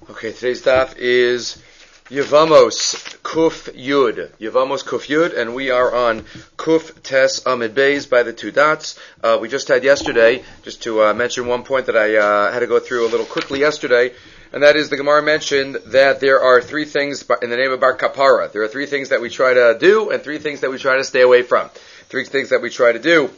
Okay, today's daf is Yevamos Kuf Yud. Yevamos Kuf Yud, and we are on Kuf Tes Amid Beis by the two dots. We just had yesterday, just to mention one point that I had to go through a little quickly yesterday, and that is the Gemara mentioned that there are three things in the name of Bar Kapara. There are three things that we try to do and three things that we try to stay away from. Three things that we try to do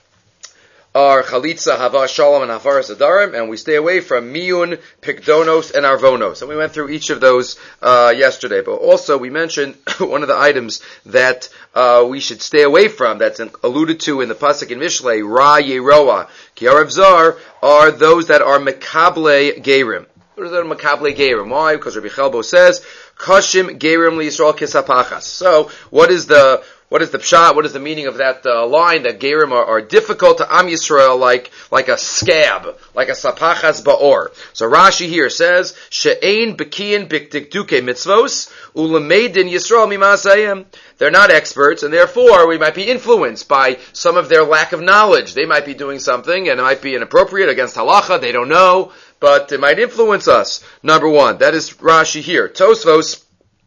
are Chalitza, Hava, Shalom, and Hafaras Adarim, and we stay away from Miyun, Pikdonos, and Arvonos. And we went through each of those yesterday. But also we mentioned one of the items that we should stay away from, that's alluded to in the Pasuk in Mishlei, Ra Yeroa, Kiarav Zar, are those that are Mekable Gerim. What is that Mekable Gerim? Why? Because Rabbi Chelbo says, Kashim Gerim Liyisrael Kisapachas. So, what is the pshat? What is the meaning of that line that Gerim are difficult to Am Yisrael like a scab, like a sapachas ba'or? So Rashi here says, She'ein bekiyin b'dikduke mitzvos u'lemeidin Yisrael mimasayim. They're not experts, and therefore we might be influenced by some of their lack of knowledge. They might be doing something, and it might be inappropriate against halacha. They don't know, but it might influence us. Number one, that is Rashi here. Tosfos,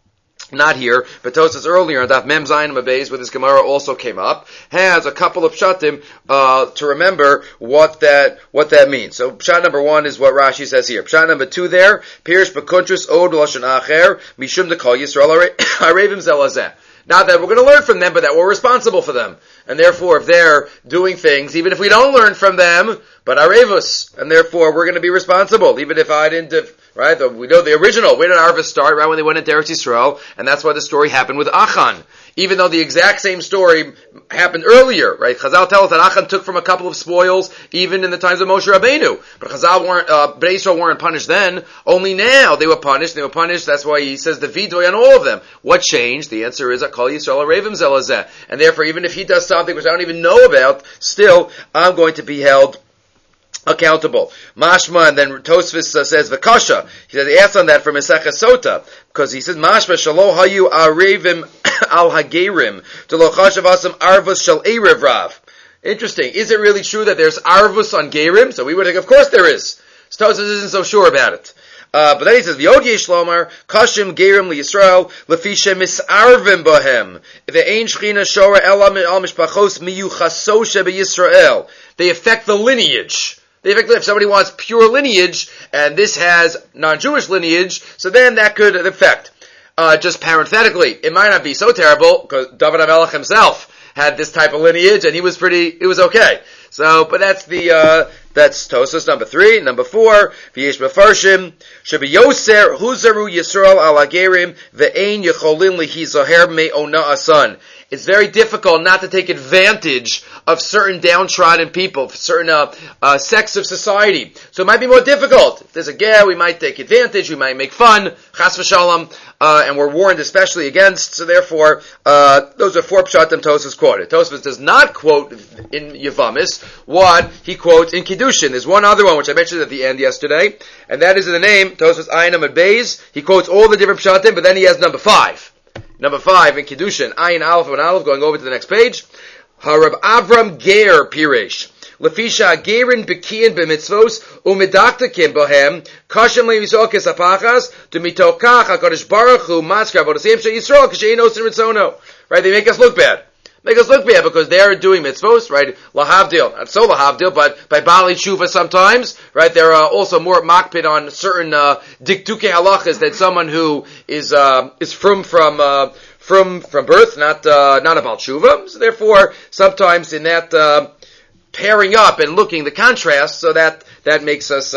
not here, but Tosas earlier, Daf Mem Zayin Mabeis, where this Gemara also came up, has a couple of pshatim to remember what that means. So pshat number one is what Rashi says here. Pshat number two there, Pirish B'Kuntris Od Lashon Acher Mishum Dekol Yisrael Arevim Zelazeh. Not that we're going to learn from them, but that we're responsible for them. And therefore, if they're doing things, even if we don't learn from them, but Arevus, and therefore we're going to be responsible, even if I didn't, right? We know the original. Where did Arevus start? Right when they went into Eretz Yisrael, and that's why the story happened with Achan. Even though the exact same story happened earlier, right? Chazal tells us that Achan took from a couple of spoils, even in the times of Moshe Rabbeinu. But Chazal Bnei Yisrael weren't punished then. Only now they were punished. They were punished. That's why he says the vidoy on all of them. What changed? The answer is Akol Yisrael Arevim Zelazeh. And therefore, even if he does something which I don't even know about, still I'm going to be held accountable. Mashma, and then Tosfos says Vakasha. He says he asks on that from Masechah Sota, because he says Mashma Shalo Hayu Arevim Al Hagerim to Lochashav Asam Arvus Shal Erev Rav. Interesting. Is it really true that there's Arvus on Gerim? So we would think, of course there is. So Tosfos isn't so sure about it. But then he says, V'yod yesh lomar, Kashim Gerim liYisrael, Lefishe misarvim bohem, Ve'ein shchina shora elam al mishpachos miyuchaso shebeYisrael. They affect the lineage. If somebody wants pure lineage, and this has non-Jewish lineage, so then that could affect. Just parenthetically, it might not be so terrible, because David HaMelech himself had this type of lineage, and it was okay. So, but that's that's Tosas number 3. Number 4, V'yesh Mefarshim, Shebi Yoser, Huzaru Yisrael al Hagerim, Ve'ein Yecholin Lihi Zoher Me'ona Asan. It's very difficult not to take advantage of certain downtrodden people, certain sects of society. So it might be more difficult. If there's a ger, we might take advantage, we might make fun, chas v'shalom, and we're warned especially against. So therefore, those are 4 pshatim Tosfos quoted. Tosfos does not quote in Yevamis what he quotes in Kiddushin. There's one other one which I mentioned at the end yesterday, and that is in the name Tosfos Ayin Amud Beis. He quotes all the different pshatim, but then he has number 5. Number 5 in Kiddushin, Ayin Aleph and Aleph, going over to the next page. Harab Avram Ger Piresh. Lefisha Gerin Bekiyin B'mitzvos Umidaktakim Bohem Kashem Le'Yisrael Kesapachas D'mitokach HaKadosh Baruch Hu Maskar Vodosem She'Yisrael K'She'ein Osin Ritzono. Right, they make us look bad. Because they're doing mitzvos, right? Lahavdil, not so lahavdil, but by Bali Tshuva sometimes, right? They're also more makpid on certain dikduke halachas than someone who is from birth, not a Bal Tshuva. So therefore, sometimes in that pairing up and looking the contrast, so that makes us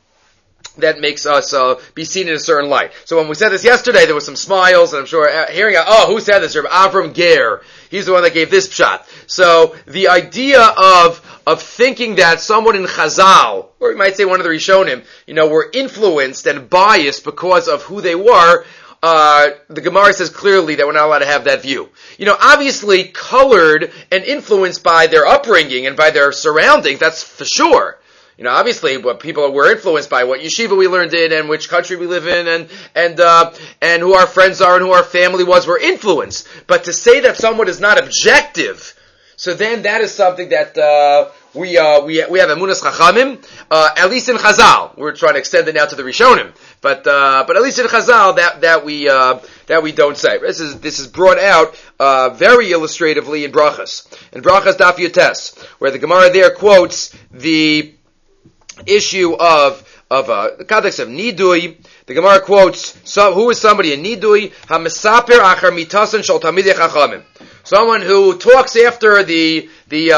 be seen in a certain light. So when we said this yesterday, there were some smiles, and I'm sure hearing who said this? Rabbi Avram Ger. He's the one that gave this pshat. So the idea of thinking that someone in Chazal, or you might say one of the Rishonim, were influenced and biased because of who they were, the Gemara says clearly that we're not allowed to have that view. Obviously colored and influenced by their upbringing and by their surroundings, that's for sure. Obviously, what people were influenced by, what yeshiva we learned in, and which country we live in, and who our friends are, and who our family was, were influenced. But to say that someone is not objective, so then that is something that we have Emunas Chachamim, at least in Chazal. We're trying to extend it now to the Rishonim. But at least in Chazal, that we don't say. This is brought out, very illustratively in Brachas. In Brachas Daf Yotes, where the Gemara there quotes the issue of the context of Nidui. The Gemara quotes, who is somebody in Nidui? HaMesaper achar mitasan shel Talmidei Chachamim. Someone who talks after the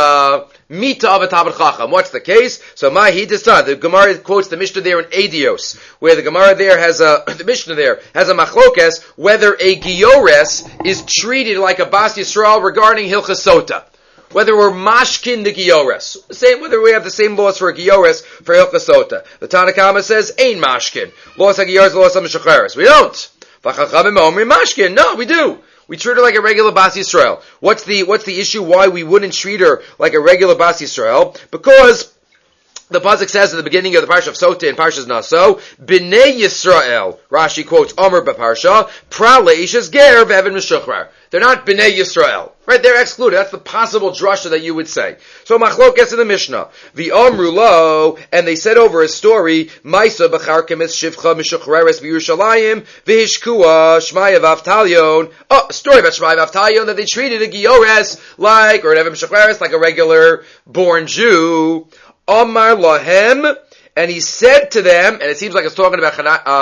mita of a Talmid Chacham. What's the case? So the Gemara quotes the Mishnah there in Edios, where the Gemara there the Mishnah there has a machlokes whether a Giores is treated like a Bas Yisrael regarding Hilchas Sota. Whether we're mashkin the Giores. Whether we have the same laws for a Giores for Hilchas Sota. The Tanna Kama says, ain't mashkin. Laws of Giores, laws of Meshacharis. We don't. V'chachamim omrim mashkin. No, we do. We treat her like a regular Bas Yisrael. What's the issue why we wouldn't treat her like a regular Bas Yisrael? Because the pasuk says at the beginning of the parsha of Sota in Parshas Naso, B'nei Yisrael, Rashi quotes Omer b'Parsha, Prale Ishes Ger v'Evan Meshuchrar. They're not B'nei Yisrael. Right? They're excluded. That's the possible drasha that you would say. So Machlokes in the Mishnah. V'Omru lo, and they said over a story, Maisa b'charkem es shivcha mishuchreres v'Yerushalayim, v'hishkua Shmaya v'Avtalyon. Oh, a story about Shmaya v'Avtalyon that they treated a Giores like, or an Evan Meshuchreres like a regular born Jew. Omar lahem, and he said to them, and it seems like it's talking about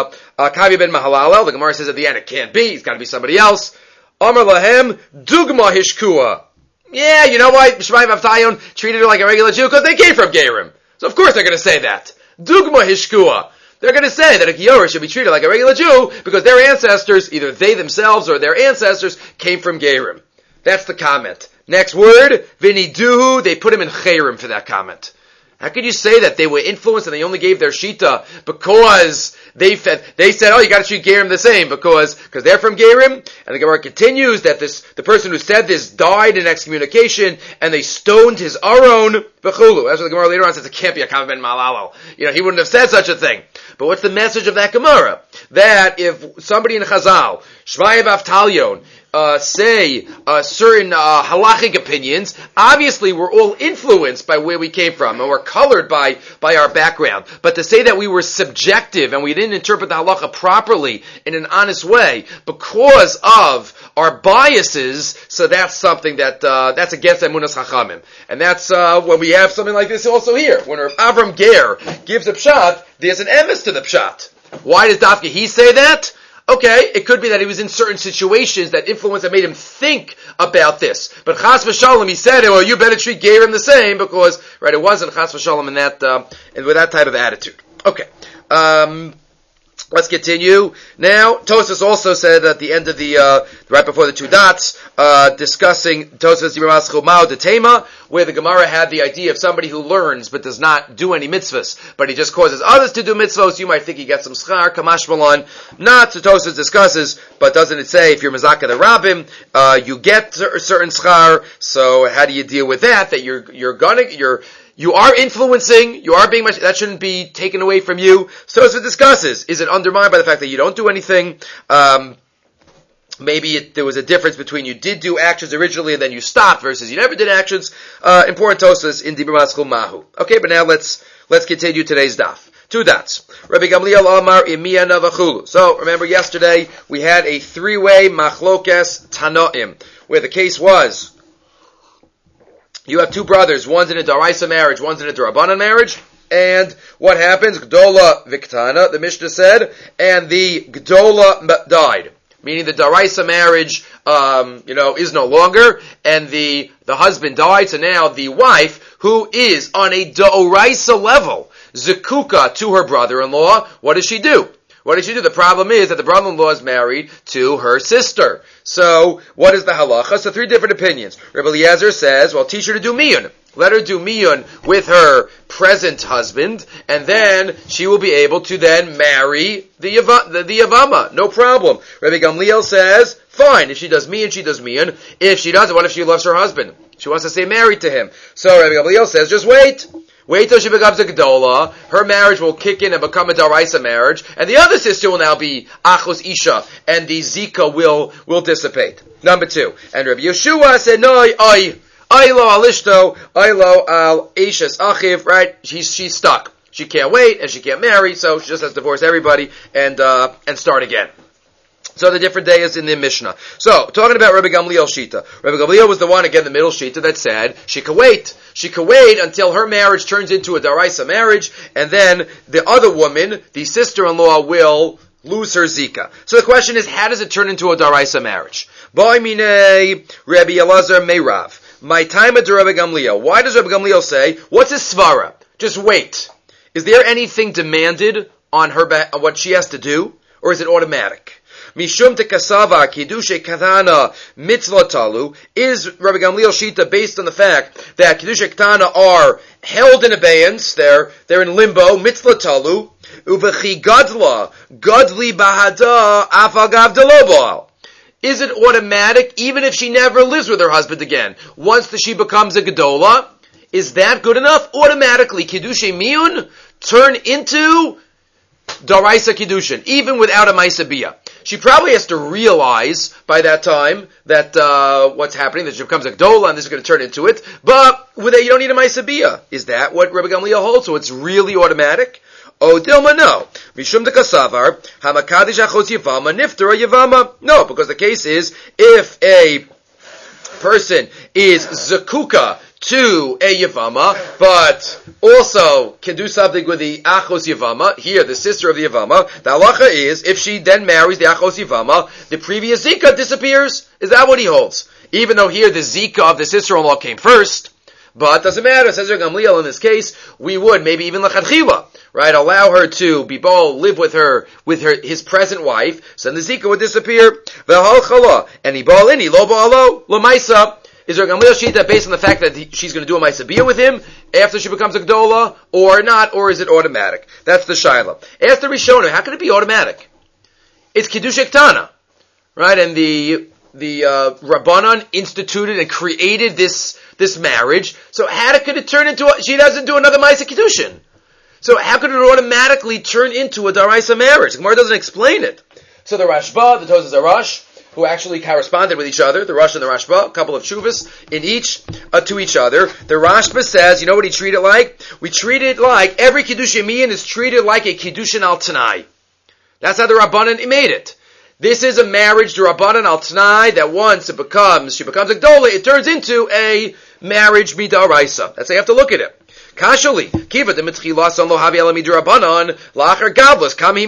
Kavi ben Mahalalel. The Gemara says at the end, it can't be, it's got to be somebody else. Omar lahem, dugma hishkua. Yeah, you know why Shmaya v'Avtalyon treated her like a regular Jew? Because they came from Gerim. So of course they're going to say that. Dugma hishkua. They're going to say that a Gior should be treated like a regular Jew because their ancestors, either they themselves or their ancestors, came from Gerim. That's the comment. Next word, viniduhu, they put him in Cherim for that comment. How could you say that they were influenced and they only gave their shita because they said, oh, you got to treat Gerim the same because they're from Gerim? And the Gemara continues that the person who said this died in excommunication and they stoned his Aron b'chulu. That's what the Gemara later on says it can't be a Kav ben Malalo. He wouldn't have said such a thing. But what's the message of that Gemara? That if somebody in Chazal, Shmaya v'Avtalyon, say certain halachic opinions, obviously we're all influenced by where we came from and we're colored by our background. But to say that we were subjective and we didn't interpret the halacha properly in an honest way because of our biases, so that's something that's against Emunas Chachamim. And that's when we have something like this also here. When Avram Ger gives a pshat, there's an emes to the pshat. Why does Dafka he say that? Okay, it could be that he was in certain situations that influenced that made him think about this. But Chas v'Shalom, he said, well, you better treat Gerim the same because, right, it wasn't Chas v'Shalom in that, with that type of attitude. Okay. Let's continue. Now, Tosfos also said at the end of right before the two dots, discussing Tosfos Yimaschu Mao de Tema, where the Gemara had the idea of somebody who learns but does not do any mitzvahs, but he just causes others to do mitzvahs. You might think he gets some schar, kamash malon. Not, so Tosfos discusses, but doesn't it say if you're Mazaka the Rabbim, you get certain schar, so how do you deal with that? That you are influencing, you are being much, that shouldn't be taken away from you. So as it discusses, is it undermined by the fact that you don't do anything? Maybe there was a difference between you did do actions originally and then you stopped versus you never did actions. Important tosas in Dibur Maschul Mahu. Okay, but now let's continue today's daf. Two dots. Rabbi Gamliel Amar Imiya Navachulu. So remember yesterday we had a three-way machlokes Tanoim, where the case was you have two brothers, one's in a Daraisa marriage, one's in a Darabanan marriage, and what happens? Gdola Viktana, the Mishnah said, and the Gdola died. Meaning the Daraisa marriage, is no longer, and the husband died, so now the wife, who is on a Doraisa level, Zekuka to her brother-in-law, what does she do? What did she do? The problem is that the brother-in-law is married to her sister. So, what is the halacha? So, three different opinions. Rabbi Eliezer says, well, teach her to do miyun. Let her do miyun with her present husband, and then she will be able to then marry the Yavama. No problem. Rabbi Gamliel says, fine, if she does miyun, she does miyun. If she doesn't, what if she loves her husband? She wants to stay married to him. So, Rabbi Gamliel says, just wait. Wait till she becomes a Gedola, her marriage will kick in and become a Daraisa marriage, and the other sister will now be Achos Isha, and the Zika will dissipate. Number two. And Rabbi Yeshua said, no, Aylo alishto, Aylo al Eishes Achiv, right? She's stuck. she can't wait and she can't marry, so she just has to divorce everybody and start again. So the different day is in the Mishnah. So, talking about Rabbi Gamliel Shita. Rabbi Gamliel was the one, again, the middle Shita, that said she could wait. She could wait until her marriage turns into a Daraisa marriage, and then the other woman, the sister-in-law, will lose her Zika. So the question is, how does it turn into a Daraisa marriage? Boi mine Rabbi Elazar Meirav. My time at Rabbi Gamliel. Why does Rabbi Gamliel say, what's his svara? Just wait. Is there anything demanded on her, on what she has to do? Or is it automatic? Mishum tekasava kidushe katana mitzvah talu. Is Rabbi Gamliel Shita based on the fact that kidushe katana are held in abeyance? They're in limbo. Mitzvah talu uvechi gadla gadli bahada afagav delobal. Is it automatic even if she never lives with her husband again? Once she becomes a gedola, is that good enough? Automatically, kidushe miyun turn into Daraisa Kiddushin, even without a Maisa Bia. She probably has to realize by that time that what's happening, that she becomes a Gdola and this is going to turn into it, but with it, you don't need a Maisa Bia. Is that what Rabbi Gamliel holds? So it's really automatic? Oh, Dilma, no. Mishum de Kasavar, Hamakadish Achos Yavama, Niftera Yavama. No, because the case is, if a person is Zakuka to a Yavama, but also can do something with the Achos Yavama, here, the sister of the Yavama, the halacha is, if she then marries the Achos Yavama, the previous Zika disappears. Is that what he holds? Even though here the Zika of the sister-in-law came first, but doesn't matter, says Gamliel in this case, we would, maybe even L'chadchila, right, allow her to live with his present wife, so then the Zika would disappear. V'hal chala, and he ball in, he lo ba'alo, lo maisa. Is there a Gamliel Shita based on the fact that she's going to do a Maisa Bia with him after she becomes a Gdola, or not, or is it automatic? That's the Shaila. Ask the Rishonim, how can it be automatic? It's Kiddush Ktana, right? And the Rabbanan instituted and created this marriage, so how could it turn into she doesn't do another Maisa Kiddushin? So how could it automatically turn into a Daraisa marriage? The Gemara doesn't explain it. So the Rashba, the Tosas Arash, who actually corresponded with each other, the Rosh and the Rashba, a couple of shuvas in each to each other. The Rashba says, you know what he treated like? We treat it like every Kiddush Yemiyin is treated like a Kiddushin al Tanai. That's how the Rabbanan made it. This is a marriage to Rabbanan al Tanai that once she becomes a Gdola, it turns into a marriage midaraisa. That's how you have to look at it. Kashali, kiva de mitchila son lo havi elami d'Rabbanan la'achar gavlas kama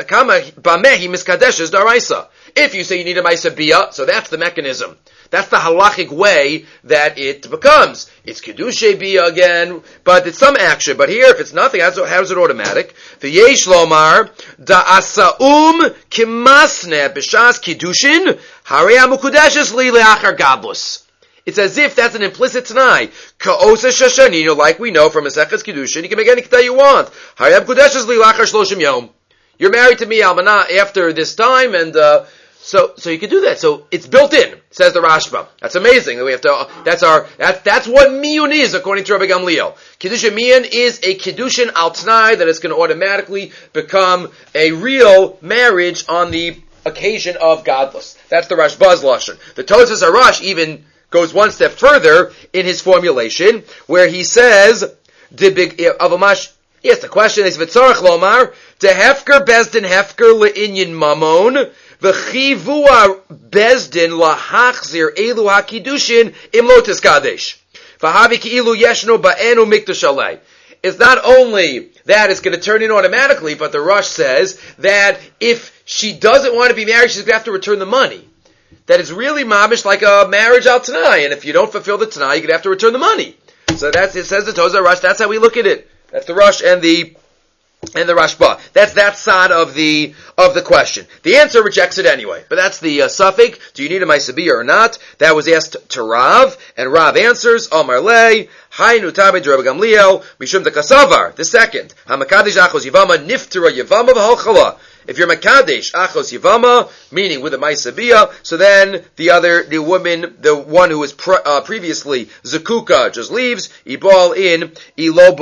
bamehi miskadeshes daraisa. If you say you need a Maisa Bia, so that's the mechanism. That's the halachic way that it becomes. It's Kedushe Bia again, but it's some action. But here, if it's nothing, how is it automatic? V'yesh lomar da'asaum kimasne b'shas Kiddushin harei amukudeshes li le'achar gavlas. It's as if that's an implicit Tanai. Ka'osa shashanino, like we know from Maseches Kiddushin, you can make any Ketah you want. Harei amukudeshes li le'achar shloshim yom. You're married to me, Almanah, after this time, and so you can do that. So it's built in, says the Rashba. That's amazing. That we have to. That's what miyun is, according to Rabbi Gamliel. Kiddush miyun is a kiddushin al t'nai that is going to automatically become a real marriage on the occasion of godless. That's the Rashba's lashon. The Tosas Arash even goes one step further in his formulation, where he says Avamash. Yes, the question is v'tzarich lomar de hefker bezdin hefker le'inyin mamon v'chivua bezdin lahachzir elu hakidushin imlotis kadesh v'havi ki'ilu yeshno ba'enu mikdash alei. It's not only that it's going to turn in automatically, but the Rush says that if she doesn't want to be married, she's going to have to return the money. That it's really mamish like a marriage al Tanai, and if you don't fulfill the Tanai, you're going to have to return the money. So that's it. Says the Tosas Rush. That's how we look at it. That's the Rush and the Rashba. That's that side of the question. The answer rejects it anyway. But that's the suffix. Do you need a Maisa Bia or not? That was asked to Rav, and Rav answers, Amar lei, Haynu Tamid Rabbi Gamliel, Mishum de Kasavar. The second, Hamakadish Achos Yivama, Niftera Yivama v'hal chala. If you're Makadesh Achos Yivama, meaning with a Maisa Bia, so then the woman, the one who was previously Zakuka, just leaves, Ibal in, Ilo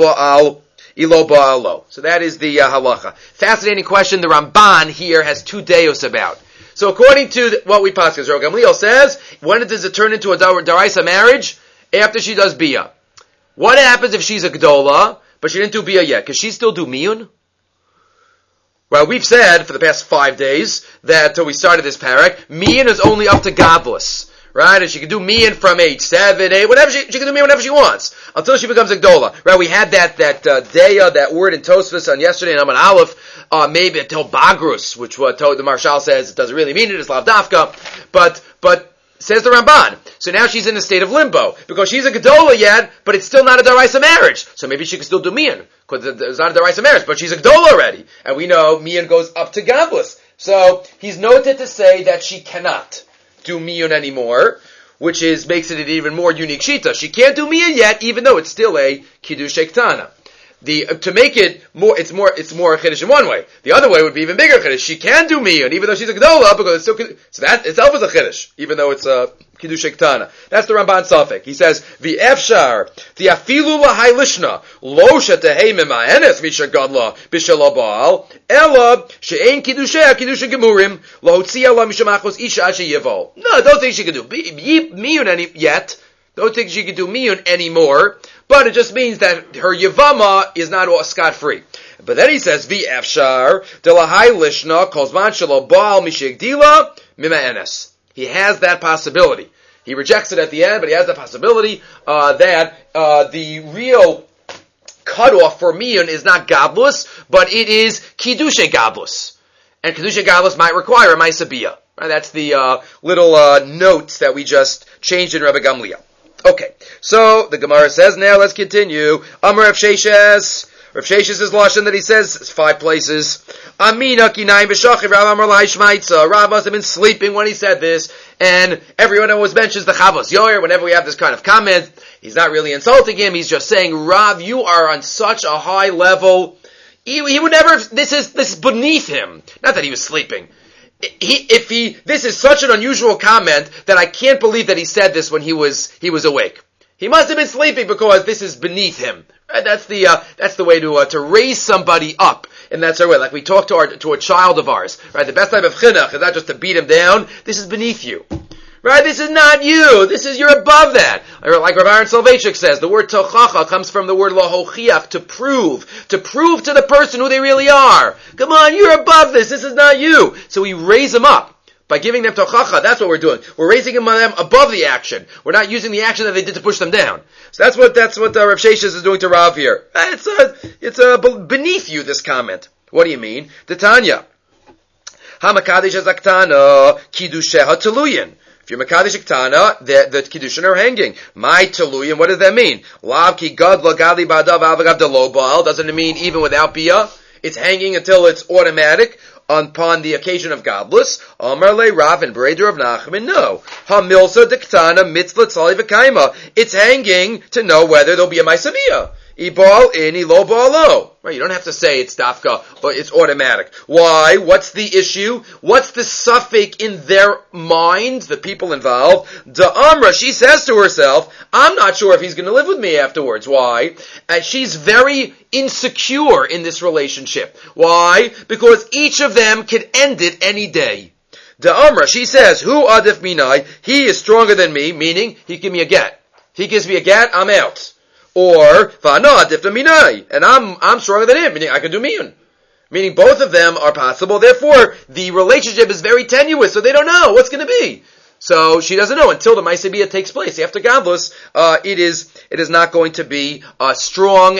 Ba'alo. So that is the halacha. Fascinating question. The Ramban here has two deos about. So according to what we pass, because Rabbi Gamliel says, when does it turn into a Daraisa marriage? After she does Bia. What happens if she's a Gdola, but she didn't do bia yet. Can she still do miyun? Well, we've said for the past 5 days that till we started this parak, miyun is only up to godless. Right? And she can do miyun from age 7, 8, whatever she can do miyun whenever she wants. Until she becomes a gdola. Right? We had that deya, that word in Tosfos on yesterday in Amman Aleph, maybe until bagrus, which what the Marshal says it doesn't really mean it, it's lav dafka. But says the Ramban. So now she's in a state of limbo. Because she's a gdola yet, but it's still not a daraisa marriage. So maybe she can still do miyun. Because it's not a daraisa marriage, but she's a gdola already. And we know miyun goes up to godless. So he's noted to say that she cannot do miyun anymore, which makes it an even more unique shita. She can't do miyun yet, even though it's still a kiddush ktana. To make it more, it's more a chiddush in one way. The other way would be even bigger chiddush. She can do miyun, even though she's a gdola, because it's still, so that itself is a chiddush, even though it's a kiddush ktana. That's the Ramban Safek. He says, "V'efshar the afilu lahai lishna lo shetehei memaenes misha gadla b'shelo baal ela she'ein kiddusha gemurim lohotzia la mishamachos isha sheyevo." No, don't think she can do miyun yet. Don't think she can do miyun anymore. But it just means that her yavama is not scot-free. But then he says, V'efshar delahai lishna kozman shelo baal mishigdila mima enes. He has that possibility. He rejects it at the end, but he has the possibility that the real cutoff for miyun is not godless, but it is kiddushe godless. And kiddushe godless might require a ma'aseh bia. Right? That's the little notes that we just changed in Rebbe Gamliel. Okay, so the Gemara says now, let's continue. Amar Rav Sheshes. Rav Sheshes is lashon that he says 5 places. Amina kinayim v'shachiv Rav Amar Lahai Shmaitza. Rav must have been sleeping when he said this, and everyone always mentions the Chavos Yoyer whenever we have this kind of comment. He's not really insulting him. He's just saying, Rav, you are on such a high level. He would never. This is beneath him. Not that he was sleeping. This is such an unusual comment that I can't believe that he said this when he was awake. He must have been sleeping because this is beneath him. Right? That's the way to raise somebody up, and that's our way. Like we talk to a child of ours. Right? The best type of chinuch is not just to beat him down. This is beneath you. Right? This is not you. You're above that. Like Rav Aaron Soloveitchik says, the word tochacha comes from the word lahochiach, to prove to the person who they really are. Come on, you're above this. This is not you. So we raise them up by giving them tochacha. That's what we're doing. We're raising them above the action. We're not using the action that they did to push them down. So that's what Rav Sheshes is doing to Rav here. It's beneath you, this comment. What do you mean? The Tanya. Hamakadesh azaktana kiddusheha teluyin. If you're Mekadesh Iktana, the Kiddushin are hanging. My Teluyin, what does that mean? Lav ki gadla gadli ba'adav avagav delo baal. Doesn't it mean even without bia? It's hanging until it's automatic upon the occasion of godless. Amar le Rav and Breder of Nachman, no. Ha-milsa diktana mitzvah tzali v'kaima. It's hanging to know whether there'll be a ma'aseh bia. Ibal in, ilo ba'alo. Right, you don't have to say it's dafka, but it's automatic. Why? What's the issue? What's the suffix in their minds, the people involved? Amra, she says to herself, I'm not sure if he's going to live with me afterwards. Why? She's very insecure in this relationship. Why? Because each of them could end it any day. Amra, she says, Hu adif minai, he is stronger than me, meaning he give me a get. He gives me a get, I'm out. Or va'ana adif minai, and I'm stronger than him, meaning I can do miyun. Meaning both of them are possible. Therefore, the relationship is very tenuous, so they don't know what's going to be. So she doesn't know until the ma'aseh bia takes place. After godless, it is not going to be strong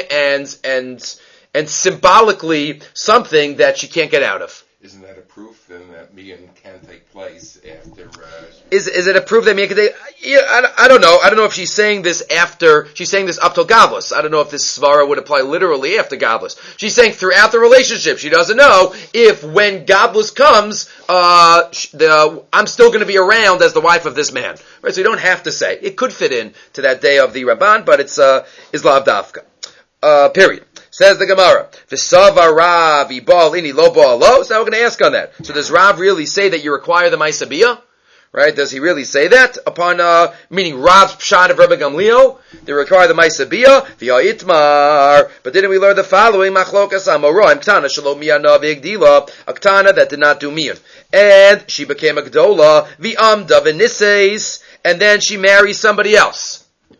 and symbolically something that she can't get out of. Isn't that a proof then that miyun can take place after? Is it a proof that miyun can take? Yeah, I don't know. I don't know if she's saying this after. She's saying this up till godless. I don't know if this svara would apply literally after godless. She's saying throughout the relationship. She doesn't know if when godless comes, I'm still going to be around as the wife of this man. Right? So you don't have to say. It could fit in to that day of the Ramban, but it's lav dafka. Period. Says the Gemara, V'sava Rav ibal ini lo ba'alo. So now we're going to ask on that. So does Rav really say that you require the ma'aseh bia? Right? Does he really say that? Upon, meaning Rav's pshat of Rebbe Gamliel? They require the ma'aseh bia? V'ya'itmar. But didn't we learn the following? Machlokas amoroim ktana shalom miyana v'egdila. A ktana that did not do miyun. And she became a gdola. V'amda v'niseis. And then she marries somebody else.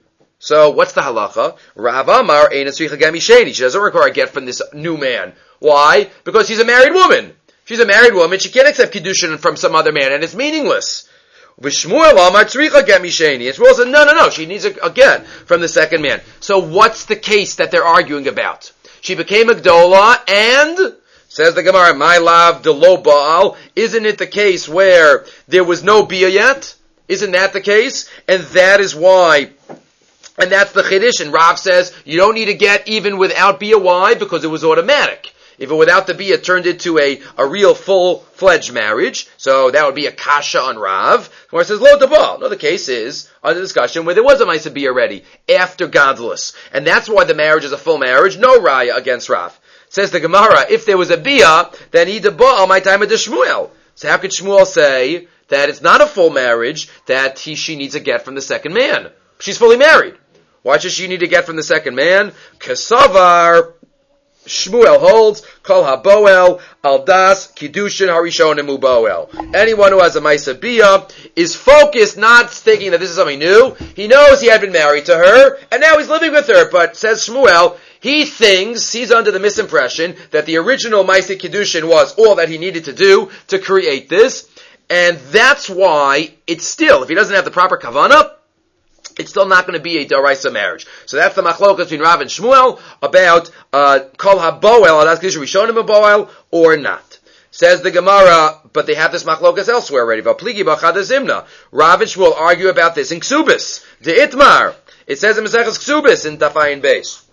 So what's the halacha? Rav Amar ein tzricha get misheni. She doesn't require a get from this new man. Why? Because she's a married woman. She's a married woman. She can't accept kiddushin from some other man, and it's meaningless. V'shmuel Amar tzricha get misheni. And Shmuel said, no. She needs a get from the second man. So what's the case that they're arguing about? She became a gdola, and says the Gemara, my lav de lo baal. Isn't it the case where there was no bia yet? Isn't that the case? And that is why. And that's the chiddush. And Rav says you don't need to get even without bia. Why? Because it was automatic. If it without the bia turned into a real full-fledged marriage, so that would be a kasha on Rav. Where it says lo dabal. No, the case is under discussion where there was a ma'aseh bia already after gadlus, and that's why the marriage is a full marriage. No raya against Rav. Says the Gemara, if there was a bia, then he dabal my time of the Shmuel. So how could Shmuel say that it's not a full marriage, that she needs a get from the second man? She's fully married. Why should she need a get from the second man? Kesavar, Shmuel holds, Kol haboel, aldas, kiddushin, harishonim uboel. Anyone who has a ma'aseh bia is focused, not thinking that this is something new. He knows he had been married to her, and now he's living with her, but says Shmuel, he thinks, he's under the misimpression that the original ma'aseh kiddushin was all that he needed to do to create this, and that's why it's still, if he doesn't have the proper kavanah, it's still not going to be a daraisa marriage. So that's the machlokas between Rav and Shmuel about kol haboel, adas kiddushin rishonim haboel, or not. Says the Gemara, but they have this machlokas elsewhere already. V'pligi b'chadazimna. Rav and Shmuel argue about this in Ksubis. De Itmar. It says in Maseches Ksubis in Tafayin Beis.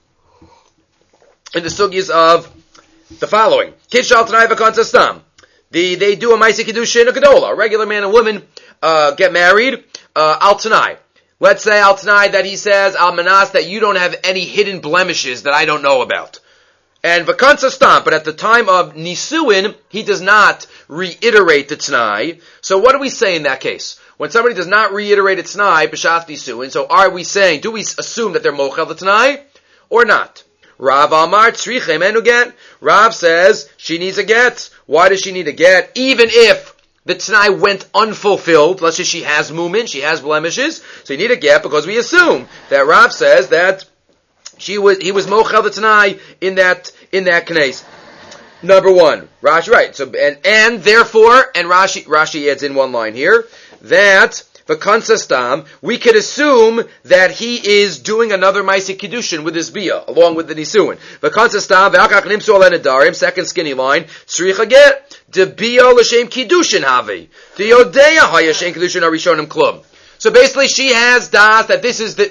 In the sugis of the following. Kishal Tanai v'kansa stam. They do a ma'aseh kiddushin a gedola. A regular man and woman get married al tanai. Let's say al tanai that he says al manas that you don't have any hidden blemishes that I don't know about. And v'kansa stam, but at the time of nisuin, he does not reiterate the tanai. So what do we say in that case? When somebody does not reiterate a tanai, b'shas nisuin, so are we saying, do we assume that they're mochel the tanai, or not? Rav Amar tzricha menu get. Rav says she needs a get. Why does she need a get? Even if the Tanai went unfulfilled, let's say she has mumin, she has blemishes, so you need a get because we assume that Rav says that he was mochel the Tanai in that case. Number one, Rashi, right? So and therefore, and Rashi adds in one line here that v'kansa stam, we could assume that he is doing another ma'aseh kiddushin with his bia, along with the nisuin. V'kansa stam, v'akach nimsu ala nedarim, second skinny line, tzricha get, de bia l'shem kiddushin havi, de yodeya haya shem kiddushin harishonim klum. So basically she has das that this is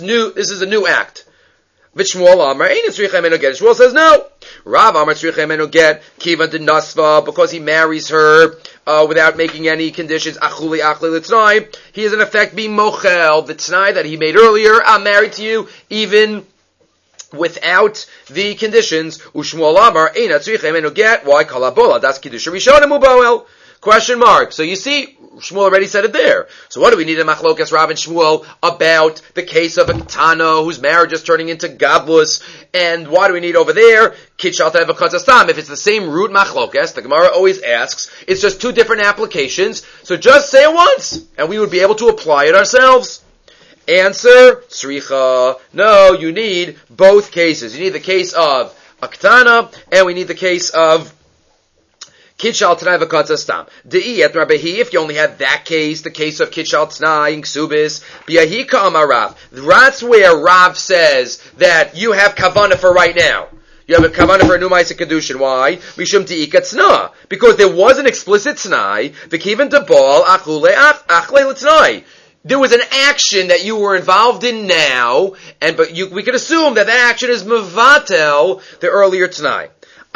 a new act. V'shmuel Amar, ain't tzricha menu get. Shmuel says no. Rav Amar tzricha menu get, kiva de nasva, because he marries her, without making any conditions, achuli achli l'tnai, he is in effect being mochel, the tnai that he made earlier, I'm married to you, even without the conditions. Ushmuel Amar, eina tzricha menu get, why kalabola, das kiddushin rishonim uboel? Question mark. So you see, Shmuel already said it there. So what do we need in Machlokas Rav and Shmuel about the case of a Ketana whose marriage is turning into Gadlus? And why do we need over there Kitchal Teva Katzastam? If it's the same root Machlokas, the Gemara always asks, it's just two different applications. So just say it once, and we would be able to apply it ourselves. Answer, Sricha. No, you need both cases. You need the case of a Ketana, and we need the case of Kitchal Tanai v'Katza Stam. De'i et Rabbehi, if you only had that case, the case of Kitchal Tanai in Ksubis, B'yahi Ka'amar Rav. That's where Rav says that you have kavanah for right now. You have a kavanah for a new ma'aseh kedushin. Why? Mishum De'ika Tzna. Because there was an explicit Tznai, V'kiven Debal Achle L'Tznai. There was an action that you were involved in now, we could assume that action is mevatel, the earlier Tznai.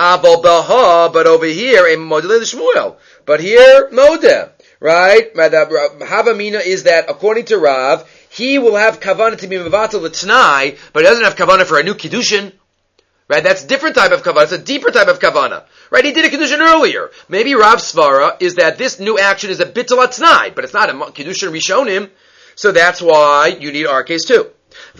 But over here, a model Shmuel. But here, modeh, right? Havamina is that according to Rav, he will have kavanah to be mevatel l'tnai, but he doesn't have kavanah for a new kiddushin. Right? That's a different type of kavanah. It's a deeper type of kavanah. Right? He did a kiddushin earlier. Maybe Rav's svara is that this new action is a bittul l'tnai, but it's not a kiddushin rishonim. So that's why you need our case too.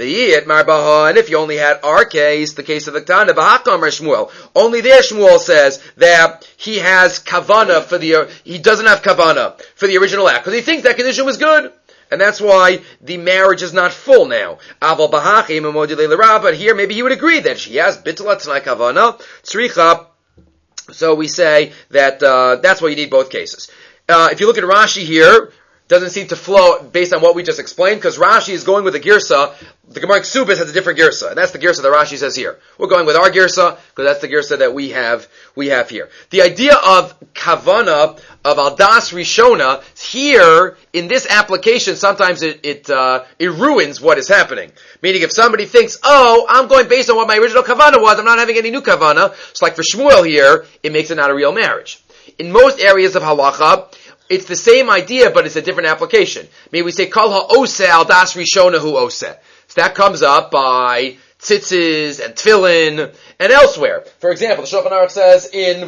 And if you only had our case, the case of the Tana, Shmuel, only there Shmuel says that he has kavana he doesn't have kavana for the original act, because he thinks that condition was good. And that's why the marriage is not full now. But here maybe he would agree that she has bitla t'nai kavana, tzricha. So we say that that's why you need both cases. If you look at Rashi here, doesn't seem to flow based on what we just explained, because Rashi is going with a girsa. The Gemara Ksubis has a different girsa, and that's the girsa that Rashi says here. We're going with our girsa, because that's the girsa that we have here. The idea of kavana, of aldas rishona, here, in this application, sometimes it ruins what is happening. Meaning, if somebody thinks, I'm going based on what my original kavana was, I'm not having any new kavana, so like for Shmuel here, it makes it not a real marriage. In most areas of halacha, it's the same idea, but it's a different application. Maybe we say, Kol ha'oseh al das rishona hu oseh. So that comes up by tzitzis and tefillin and elsewhere. For example, the Shulchan Aruch says in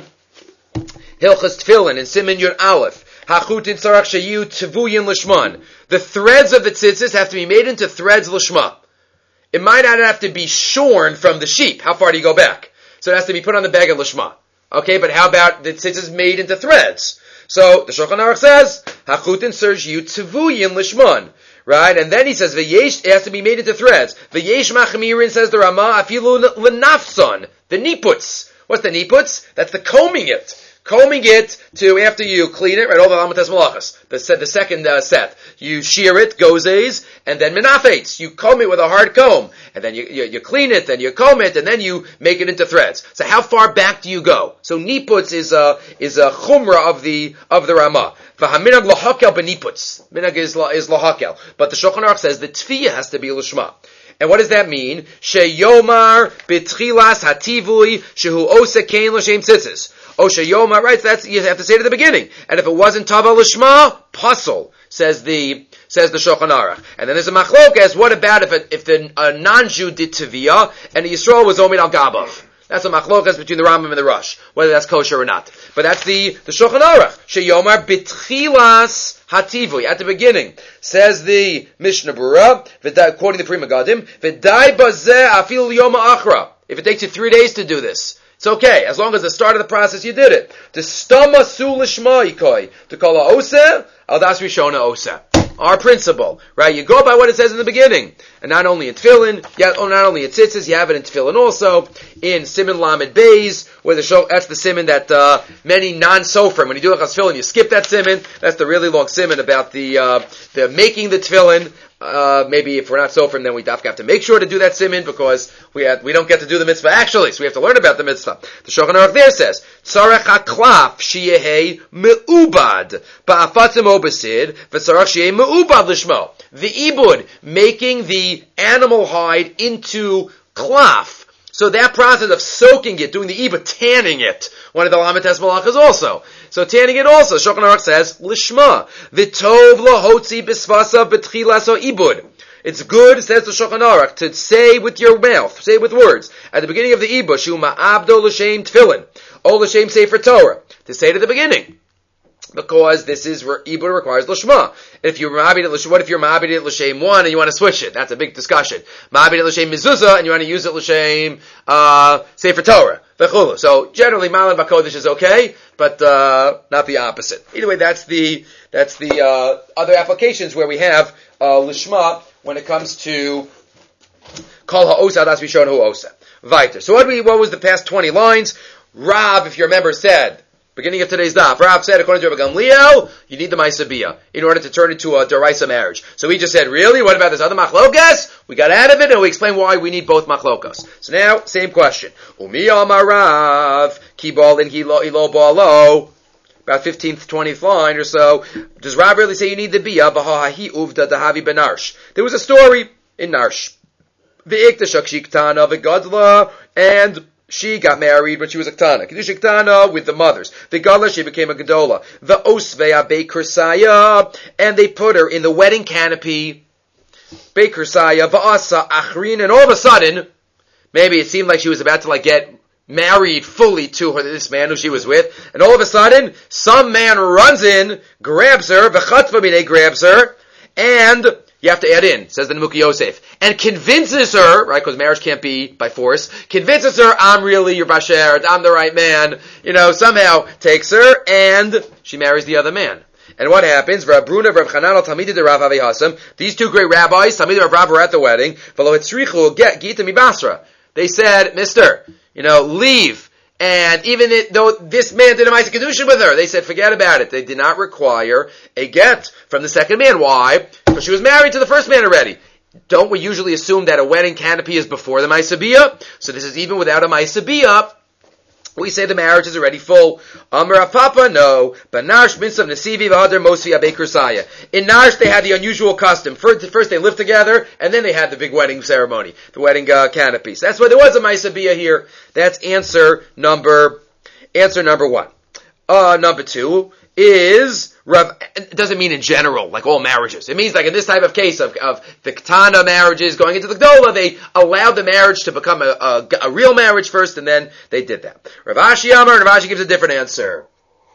Hilchas Tefillin, in Siman Yud Aleph, Hachutin tzarach sheyu tevuyin lishman. The threads of the tzitzis have to be made into threads lishma. It might not have to be shorn from the sheep. How far do you go back? So it has to be put on the bag of lishma. Okay, but how about the tzitzis made into threads? So the Shulchan Aruch says, Hachutin serge you tevuyin lishman. Right? And then he says, V'yesh, it has to be made into threads. V'yesh machmirin, says the Rama, afilu l'nafson. The niputs. What's the niputs? That's the combing it. Combing it to, after you clean it, right, all the lamates malachas. The second set. You shear it, gozes, and then menafetz. You comb it with a hard comb. And then you clean it, then you comb it, and then you make it into threads. So how far back do you go? So niputs is a chumrah of the Ramah. V'haminag lahakel b'niputs. Minag is lahakel. But the Shulchan Aruch says the tefiyah has to be lishma. And what does that mean? Sheyomar b'tchilas hativui shehu oseh kein l'shem tzitzis. Sheyomar, right? So that's, you have to say it at the beginning. And if it wasn't tava lishma, pasul, says the Shulchan Aruch. And then there's a machlokas. What about if the non-Jew did teviyah and the Yisrael was omid al gabav? That's a machlokas between the Rambam and the Rosh, whether that's kosher or not. But that's the Shulchan Aruch. Sheyomar b'tchilas hativui, at the beginning. Says the Mishnah Berurah, quoting the Pri Megadim, v'dai bazeh afil yoma achra. If it takes you 3 days to do this, it's okay, as long as at the start of the process you did it. To stama su lishma yikoi, to call a oseh, al das rishona oseh. Our principle, right? You go by what it says in the beginning. And not only in Tefillin, not only in Tzitzis, you have it in Tefillin also, in Siman Lamed Beis, where that's the Siman that many non-Sofrim, when you do a Tefillin, you skip that Siman. That's the really long Siman about the making the Tefillin. Maybe if we're not Sofrim, then we have to make sure to do that Siman, because we don't get to do the mitzvah actually, so we have to learn about the mitzvah. The Shulchan Aruch there says, Tzarech haklaf sheyehei me'ubad, ba'afatzim obesid, v'tzarech sheyehei me'ubad lishmo. The ibud, making the animal hide into klaf. So that process of soaking it, doing the ibud, tanning it, one of the lamates malachas also. So tanning it also, Shulchan Aruch says, lishma, v'tov lahotzi b'svasa b'tchilas ibud. It's good, says the Shulchan Aruch, to say with your mouth, say with words, at the beginning of the ibud, shu ma'abdo l'shem tefillin, o l'shem sefer Torah, to say it at the beginning. Because this is where ibud requires lishma. If you're ma'abid it, what if you're ma'abid it l'shem one and you want to switch it? That's a big discussion. Ma'abid it l'shem mezuzah and you want to use it l'shem sefer Torah. So generally, Malan Bakodesh is okay, but not the opposite. Either way, that's the other applications where we have lishma when it comes to kol ha'osa das rishon hu osa. Vayter. So what was the past 20 lines? Rav, if you remember, said, beginning of today's daf, Rav said, according to Rabbi Gamliel, you need the Maisabiyah in order to turn into a Daraisa marriage. So he just said, really? What about this other machlokas? We got out of it, and we explained why we need both machlokas. So now, same question. Umi amar Rav, ki balin ilo balo. About 15th, 20th line or so. Does Rav really say you need the biyah? V'hahi uvda dahavi benarsh. There was a story in Narsh. V'ikta shakshiktana v'gadla, and she got married when she was a ktana. Kedusha ktana with the mothers. V'gadla, she became a gedola. V'osveya beikursaya, and they put her in the wedding canopy. Beikursaya v'asa achrin, and all of a sudden, maybe it seemed like she was about to get married fully to this man who she was with, and all of a sudden, some man runs in, grabs her, v'chatzvamine grabs her, and you have to add in, says the Nemuki Yosef, and convinces her, right, because marriage can't be by force, convinces her, I'm really your basher, I'm the right man, somehow takes her, and she marries the other man. And what happens? Rav Bruna, Rav Chananel, Talmidei de Rav Avi Hassam. These two great rabbis, Talmidei Rav Rav, were at the wedding. They said, Mister, leave. And even though this man did a Ma'aseh Kedushin with her, they said, forget about it. They did not require a get from the second man. Why? Because she was married to the first man already. Don't we usually assume that a wedding canopy is before the Ma'aseh Biyah? So this is even without a Ma'aseh Biyah. We say the marriage is already full. Amar Papa, no. But Narsh Minsav Nasivi V'Hadar Mosvi Abekur Saya. In Narsh they had the unusual custom. First they lived together, and then they had the big wedding ceremony, the wedding canopies. That's why there was a Ma'aseh Biyah here. That's answer number one. Number two is it doesn't mean in general, like all marriages. It means like in this type of case of the Katana marriages going into the Gdola, they allowed the marriage to become a real marriage first, and then they did that. Rav Ashi Amar, and Rav Ashi gives a different answer.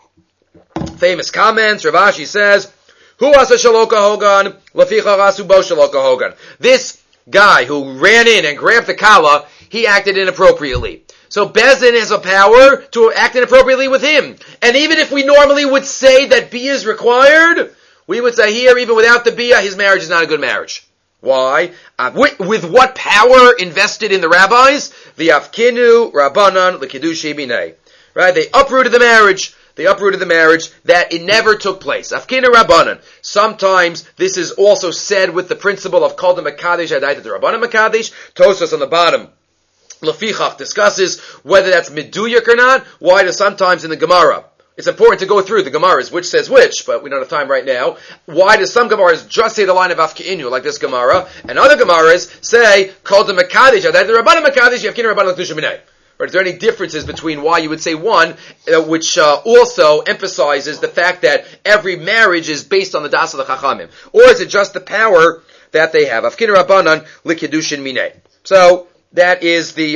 Famous comments, Rav Ashi says, Hu asa shaloka hogan, laficha rasu bo shaloka hogan. This guy who ran in and grabbed the kala, he acted inappropriately. So Bezdin has a power to act inappropriately with him. And even if we normally would say that Biyah is required, we would say here, even without the Biyah, his marriage is not a good marriage. Why? With what power invested in the rabbis? V'yafkinu rabbanan l'kiddushei binei. Right? They uprooted the marriage. That it never took place. Afkinu rabbanan. Sometimes this is also said with the principle of kol d'mekadesh adaita the rabbanan mekadesh. Tosas on the bottom. Lafichach discusses whether that's miduyak or not. Why does sometimes in the Gemara, it's important to go through the Gemaras, which says which, but we don't have time right now. Why does some Gemaras just say the line of Afkeinu, like this Gemara, and other Gemaras say, called the Mekadesh, the Rabbanim Mekadesh, Yavkinu Rabbanim L'Kedusha Minei. Or is there any differences between why you would say one, which also emphasizes the fact that every marriage is based on the Das of the Chachamim? Or is it just the power that they have? Afkinu Rabbanan L'Kedushin Minei. So, that is the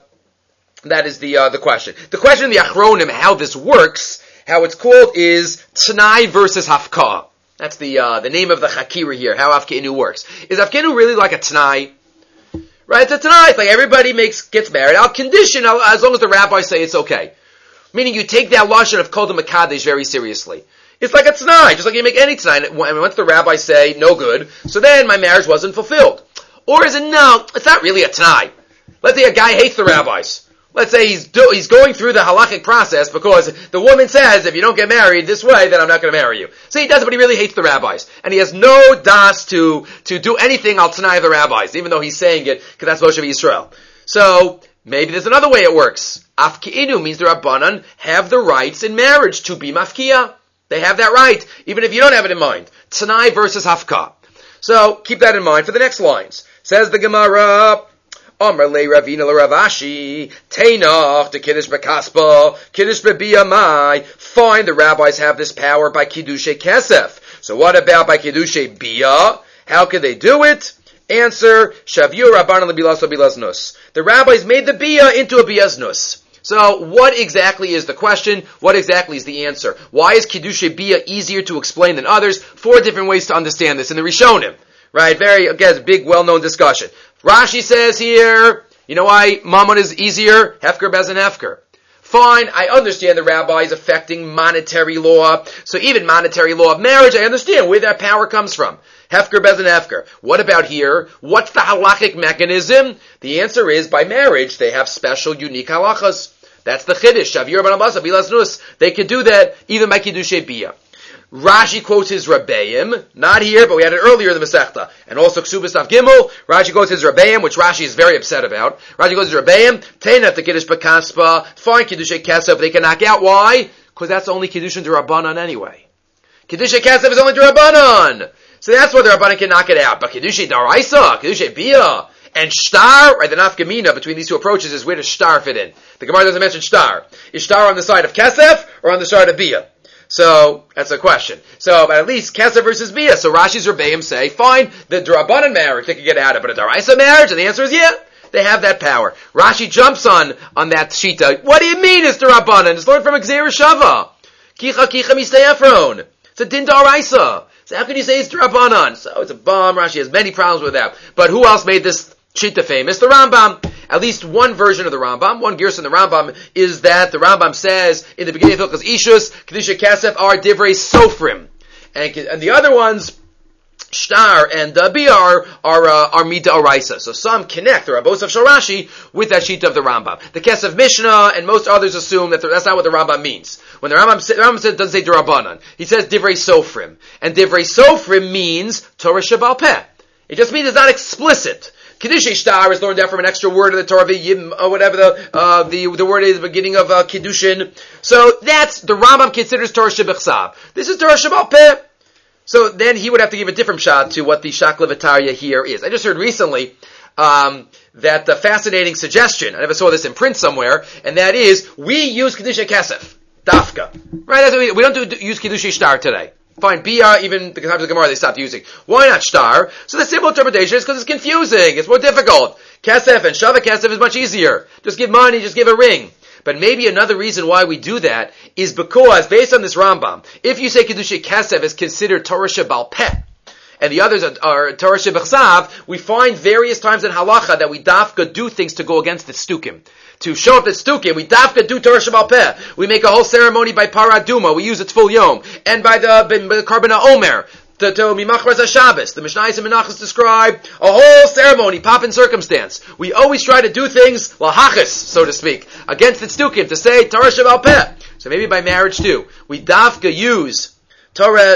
question. The question in the Achronim, how this works, how it's called, is T'nai versus Hafkah. That's the name of the Chakira here, how Afkeinu works. Is Afkeinu really like a T'nai? Right, it's a T'nai. It's like everybody gets married. I'll condition, as long as the rabbis say it's okay. Meaning you take that lashon of Kol D'Mekadesh very seriously. It's like a T'nai, just like you make any T'nai. And once the rabbis say, no good, so then my marriage wasn't fulfilled. Or is it, no, it's not really a T'nai. Let's say a guy hates the rabbis. Let's say he's going through the halachic process because the woman says, if you don't get married this way, then I'm not going to marry you. So he does it, but he really hates the rabbis. And he has no das to do anything al t'nai of the rabbis, even though he's saying it, because that's Moshe Yisrael. So, maybe there's another way it works. Afki'inu means the Rabbanan have the rights in marriage to be mafkiya. They have that right, even if you don't have it in mind. T'nai versus hafka. So, keep that in mind for the next lines. Says the Gemara, Amar le Ravina le Ravashi, Teinach the Kiddush Bekaspa, Kiddush Bebiyamai. Fine, the rabbis have this power by Kiddushay Kesef. So what about by Kiddushay Biyah? How could they do it? Answer, Shaviu Rabbanan lebilas lebilasnus. The rabbis made the Biyah into a Biyaznus. So what exactly is the question? What exactly is the answer? Why is Kiddushay Biyah easier to explain than others? 4 different ways to understand this in the Rishonim. Right, again, big, well-known discussion. Rashi says here, you know why Mammon is easier? Hefker Bezin Hefker. Fine, I understand the rabbis affecting monetary law. So even monetary law of marriage, I understand where that power comes from. Hefker Bezin Hefker. What about here? What's the halachic mechanism? The answer is, by marriage, they have special, unique halachas. That's the Chiddush. Shavir Ban Abbas, Abilas Nus. They can do that even by Kiddushay Biyah. Rashi quotes his Rabbeim, not here, but we had it earlier in the Masechta, and also Ksubas Tav Gimel. Rashi quotes his Rabbeim, which Rashi is very upset about. Rashi quotes his Rabbeim, Teinat the Kiddush B'Kaspa, fine Kiddushay Kesef, they can knock out. Why? Because that's only Kiddushin D'Rabbanan anyway. Kiddushay Kesef is only D'Rabbanan. So that's why the Rabbanan can knock it out. But Kiddushay D'Oraisa, Kiddushay Biyah, and Shtar, right, the nafkamina between these two approaches is where does Shtar fit in? The Gemara doesn't mention Shtar. Is Shtar on the side of Kesef or on the side of Biyah? So, that's a question. So, but at least Kesef versus Biyah. So Rashi's Rebbeim say, fine, the D'Rabbanan marriage, they can get out of it. But a D'Oraisa marriage? And the answer is yeah. They have that power. Rashi jumps on that shita. What do you mean it's D'Rabbanan? It's learned from Gzeira Shava. Kicha mistei Efron. It's a din D'Oraisa. So how can you say it's D'Rabbanan? So it's a bomb. Rashi has many problems with that. But who else made this shita famous? The Rambam. At least one version of the Rambam, one gersa in the Rambam, is that the Rambam says in the beginning of Hilchos Ishus, Kiddushay Kesef are divrei sofrim. and the other ones, Shtar and Bia are Mida Oraisa. So some connect the Rabos of Sharashi with that sheet of the Rambam. The Kesef Mishnah and most others assume that that's not what the Rambam means. When the Rambam doesn't say Durabanan, he says Divrei Sofrim. And Divrei Sofrim means Torah Shebal Peh. It just means it's not explicit. Kiddushei Shtar is learned out from an extra word in the Torah, or whatever the word is at the beginning of Kiddushin. So that's, the Rambam considers Torah Shebechsav. This is Torah Shebal Peh. So then he would have to give a different shot to what the Shakla V'Tarya here is. I just heard recently that the fascinating suggestion, I never saw this in print somewhere, and that is, we use Kiddushay Kesef, Dafka. Right? That's what we don't use Kiddushay Shtar today. Fine, Bia, even the times of the Gemara, they stopped using. Why not Shtar? So the simple interpretation is because it's confusing, it's more difficult. Kesef and Shava Kesef is much easier. Just give money, just give a ring. But maybe another reason why we do that is because, based on this Rambam, if you say Kiddushay Kesef is considered Torah Shebal Peh, and the others are Torah Shebechsav, we find various times in Halacha that we dafka do things to go against the Stukim. To show up the Stukim, we dafka do Torah Shebal Peh. We make a whole ceremony by Paraduma, we use its full yom. And by the Karban HaOmer, to Mimachras HaShabbos, the Mishnayos and Menachos describe a whole ceremony, pop in circumstance. We always try to do things lahachis, so to speak, against the Stukim, to say Torah Shebal Peh. So maybe by marriage too, we dafka use Torah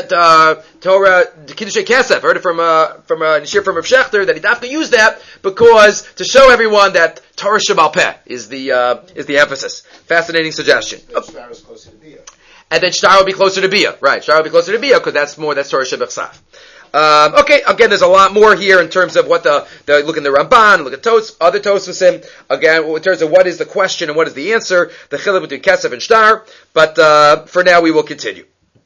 Kiddushay Kesef. Heard it from Nishir from Rav Shechter that he dafka used that because to show everyone that Torah Shebal Peh is the emphasis. Fascinating suggestion. Shtar is closer to Bia. And then Shtar will be closer to Bia. Right, Shtar will be closer to Bia because that's Torah Shebechsav. Okay, again, there's a lot more here in terms of what look in the Ramban, look at other Tosfosim. Again, in terms of what is the question and what is the answer, the chiluk between Kesef and Shtar. But for now, we will continue.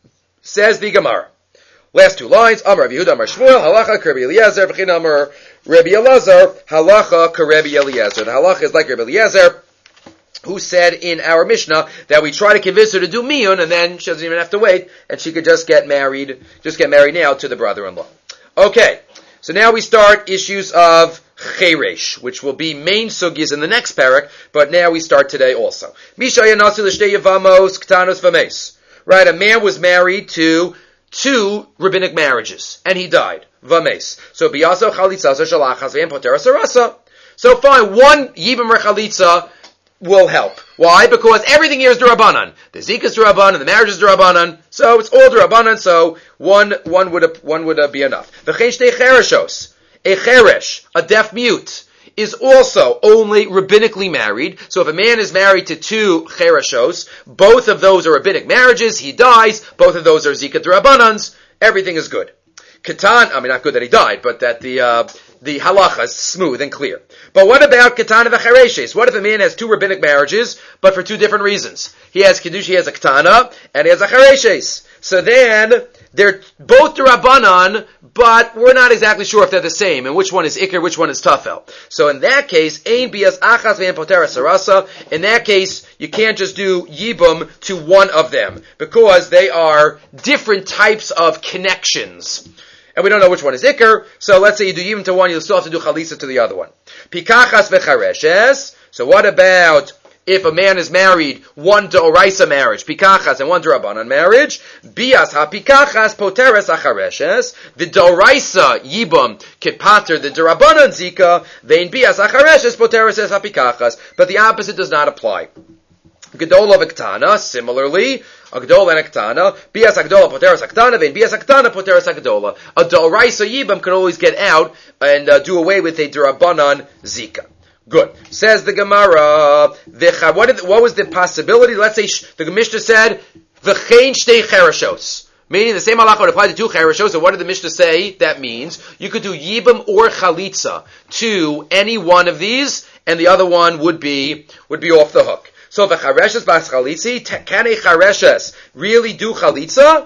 Says the Gemara. Last two lines. Amar Rabbi Yehuda, Amar Shmuel, Halacha K'Rebbi Eliezer, V'chin Amar Rabbi Elazar, Halacha K'Rebbi Eliezer. The Halacha is like Rabbi Eliezer, who said in our Mishnah that we try to convince her to do miyun, and then she doesn't even have to wait, and she could just get married now to the brother-in-law. Okay, so now we start issues of cheresh, which will be main sugis in the next parak, but now we start today also. Misha yanasi l'shtei yavamos ktanos v'meis. Right, a man was married to 2 rabbinic marriages, and he died. V'meis. So biyaso chalitza shalachas v'en poteras arasa. So fine, one yibam rechalitza will help. Why? Because everything here is D'Rabbanan. The Zika is D'Rabbanan, the marriage is D'Rabbanan, so it's all D'Rabbanan, so one would be enough. V'chein shtei chereshos. A cheresh, a deaf mute, is also only rabbinically married. So if a man is married to 2 chereshos, both of those are rabbinic marriages, he dies, both of those are Zika D'Rabbanans, everything is good. Katan, not good that he died, but that the halacha is smooth and clear. But what about Ketana v'chareshes? What if a man has 2 rabbinic marriages, but for 2 different reasons? He has Kiddush, he has a Ketana, and he has a chareshes. So then, they're both D'Rabbanan, but we're not exactly sure if they're the same, and which one is Iker, which one is Tafel. So in that case, Ein Bias Achas V'en Potera Sarasa, in that case, you can't just do Yibum to one of them, because they are different types of connections. And we don't know which one is Iker, so let's say you do Yibum to one, you'll still have to do Chalisa to the other one. Pikachas V'chareshes, so what about if a man is married, one D'Oraisa marriage, Pikachas, and one D'Rabbanan marriage, Bias ha-Pikachas poteres achareshes, the D'Oraisa Yibum kepater the D'Rabbanan Zika, vein Bias achareshes poteres es ha-Pikachas, but the opposite does not apply. Gedola v'Ktana, similarly, a Gdola and a Ktana, Bias Agdola poteres Aktana, vein Bias Aktana poteres Agdola. A D'Oraisa Yibum can always get out and do away with a D'Rabbanan Zika. Good. Says the Gemara, what was the possibility? Let's say the Mishnah said, V'chein shtei chereshos. Meaning the same halacha would apply to 2 chereshos. So what did the Mishnah say that means? You could do yibam or chalitza to any one of these, and the other one would be off the hook. So v'chareshes bas chalitzi, can a chareshes really do chalitza?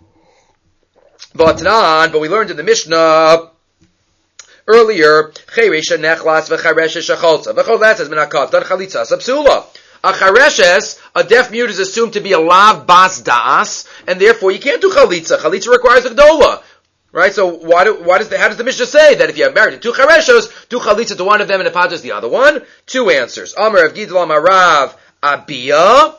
But we learned in the Mishnah earlier, cheresha nechlas v'chareshes shacholza. V'cholas has been akav, dan chalitza sabsula. A chareshes, a deaf mute, is assumed to be a lav bas da'as, and therefore you can't do chalitza. Chalitza requires a gdola. Right? So how does the Mishnah say that if you have married 2 chareshos, do chalitza to one of them and apatas the other one? 2 answers. Amar of Gidlam Arav Abiyah,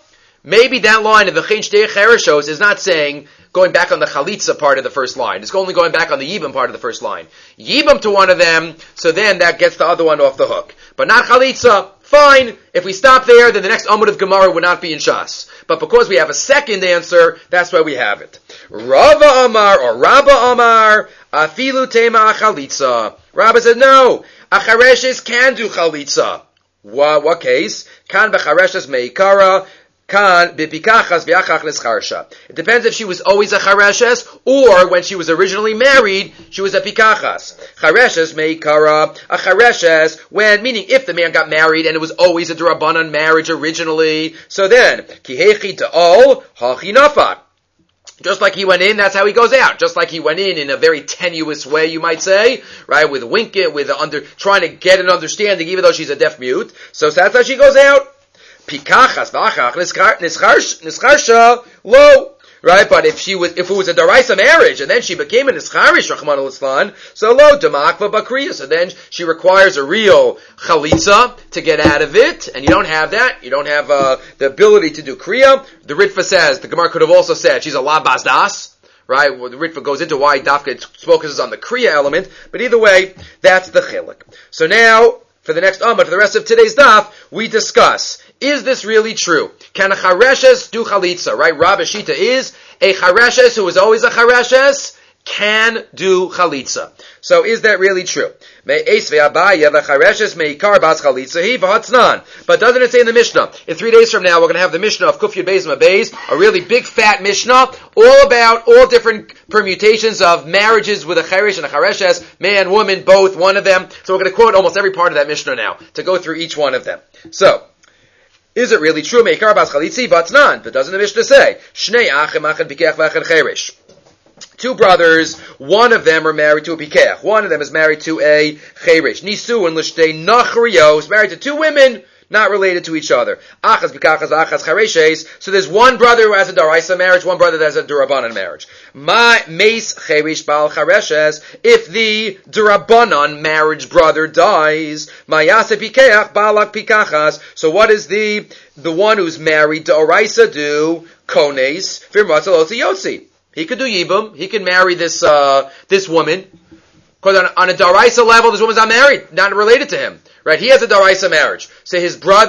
maybe that line of the Chen Shtei Chereshos is not saying going back on the Chalitza part of the first line. It's only going back on the Yibam part of the first line. Yibam to one of them, so then that gets the other one off the hook. But not Chalitza. Fine. If we stop there, then the next Amud of Gemara would not be in Shas. But because we have a second answer, that's why we have it. Rava Amar or Rabba Amar, Afilu Tema Chalitza. Rabba said, no, Achareshes can do Chalitza. What case? Kan Bechareshes Meikara, Kan Bipikachas V'achach Nischarsha. It depends if she was always a Chareshes, or when she was originally married, she was a Pikachas. Chareshes Meikara, a Chareshes, when, meaning if the man got married and it was always a D'Rabbanan marriage originally, so then, Kihechi Ta'ol, Hachi Nafak. Just like he went in, that's how he goes out. Just like he went in a very tenuous way, you might say, right? With winking, trying to get an understanding, even though she's a deaf mute. So that's how she goes out. Pikachas v'achach nischarsha lo. Right? But if it was a daraisa marriage, and then she became a nischarish, Rahman al-Islan, so lo, damakva bakriya. So then she requires a real chalitza to get out of it, and you don't have that. You don't have the ability to do kriya. The Ritva says, the Gemara could have also said, she's a la bazdas. Right? Well, the Ritva goes into why Dafka focuses on the kriya element, but either way, that's the chilik. So now, for the next Amud, for the rest of today's daf, we discuss, is this really true? Can a chareshes do chalitza? Right? Rabbi Shita is a chareshes who is always a chareshes can do chalitza. So is that really true? But doesn't it say in the Mishnah? In 3 days from now, we're going to have the Mishnah of Kuf Yud Beis Mabeis, a really big fat Mishnah, all about all different permutations of marriages with a cheresh and a chareshes, man, woman, both, one of them. So we're going to quote almost every part of that Mishnah now, to go through each one of them. So, is it really true? Meikar bas chalitzi, vatnan. But doesn't the Mishnah say, Shnei achim achad pikech v'achad cheresh? Two brothers, one of them are married to a pikech. One of them is married to a cheresh. Nisu and l'shtei nachrios, married to two women, not related to each other. Achaz pikachas achaz chereshes. So there's one brother who has a daraisa marriage, one brother that has a durabanan marriage. Ma meis cheresh bal chereshes. If the durabanan marriage brother dies, mayase pikeach balak pikachas. So what does the one who's married daraisa do? Kones v'matzalot yotzi. He could do yibum. He can marry this woman. Because on a daraisa level, this woman's not married, not related to him. Right? He has a daraisa marriage. So his brother